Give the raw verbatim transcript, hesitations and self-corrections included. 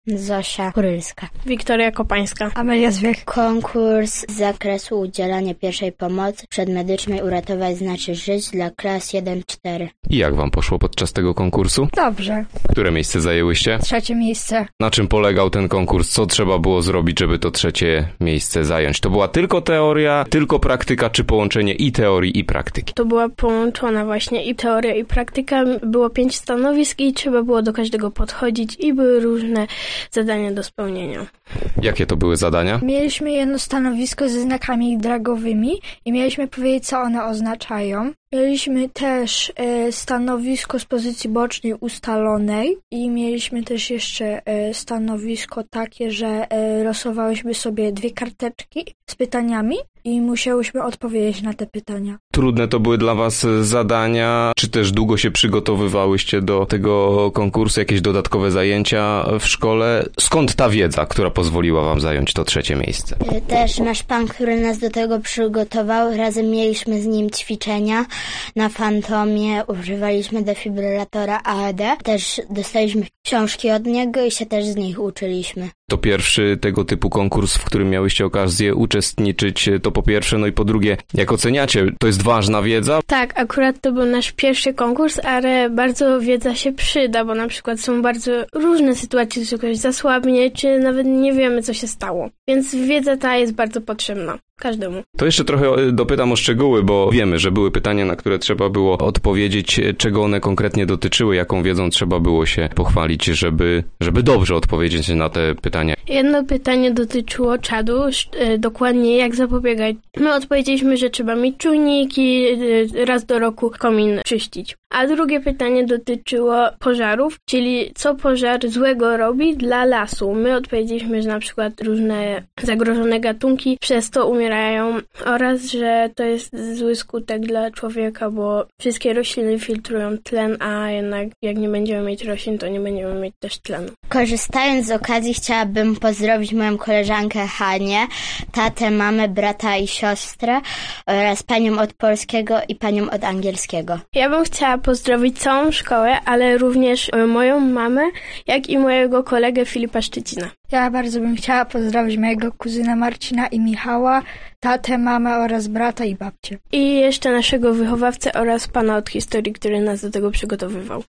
Zosia Kurylska. Wiktoria Kopańska. Amelia Zwiech. Konkurs z zakresu udzielania pierwszej pomocy przedmedycznej uratować znaczy żyć dla klas jeden cztery. I jak wam poszło podczas tego konkursu? Dobrze. Które miejsce zajęłyście? Trzecie miejsce. Na czym polegał ten konkurs? Co trzeba było zrobić, żeby to trzecie miejsce zająć? To była tylko teoria, tylko praktyka, czy połączenie i teorii, i praktyki? To była połączona właśnie i teoria, i praktyka. Było pięć stanowisk i trzeba było do każdego podchodzić i były różne zadania do spełnienia. Jakie to były zadania? Mieliśmy jedno stanowisko ze znakami dragowymi i mieliśmy powiedzieć, co one oznaczają. Mieliśmy też e, stanowisko z pozycji bocznej ustalonej i mieliśmy też jeszcze e, stanowisko takie, że e, losowałyśmy sobie dwie karteczki z pytaniami i musiałyśmy odpowiedzieć na te pytania. Trudne to były dla was zadania, czy też długo się przygotowywałyście do tego konkursu, jakieś dodatkowe zajęcia w szkole? Skąd ta wiedza, która pozwoliła wam zająć to trzecie miejsce? Też nasz pan, który nas do tego przygotował, razem mieliśmy z nim ćwiczenia na Fantomie, używaliśmy defibrylatora A E D, też dostaliśmy książki od niego i się też z nich uczyliśmy. To pierwszy tego typu konkurs, w którym miałyście okazję uczestniczyć, to po pierwsze, no i po drugie, jak oceniacie, to jest ważna wiedza? Tak, akurat to był nasz pierwszy konkurs, ale bardzo wiedza się przyda, bo na przykład są bardzo różne sytuacje, czy ktoś zasłabnie, czy nawet nie wiemy, co się stało. Więc wiedza ta jest bardzo potrzebna każdemu. To jeszcze trochę dopytam o szczegóły, bo wiemy, że były pytania, na które trzeba było odpowiedzieć, czego one konkretnie dotyczyły, jaką wiedzą trzeba było się pochwalić, żeby, żeby dobrze odpowiedzieć na te pytania. Jedno pytanie dotyczyło czadu, dokładnie jak zapobiegać. My odpowiedzieliśmy, że trzeba mieć czujniki, raz do roku komin czyścić. A drugie pytanie dotyczyło pożarów, czyli co pożar złego robi dla lasu. My odpowiedzieliśmy, że na przykład różne zagrożone gatunki przez to umierają oraz, że to jest zły skutek dla człowieka, bo wszystkie rośliny filtrują tlen, a jednak jak nie będziemy mieć roślin, to nie będziemy mieć też tlenu. Korzystając z okazji chciałabym pozdrowić moją koleżankę Hanię, tatę, mamę, brata i siostrę oraz panią od polskiego i panią od angielskiego. Ja bym chciała pozdrowić całą szkołę, ale również moją mamę, jak i mojego kolegę Filipa Szczecina. Ja bardzo bym chciała pozdrowić mojego kuzyna Marcina i Michała, tatę, mamę oraz brata i babcię. I jeszcze naszego wychowawcę oraz pana od historii, który nas do tego przygotowywał.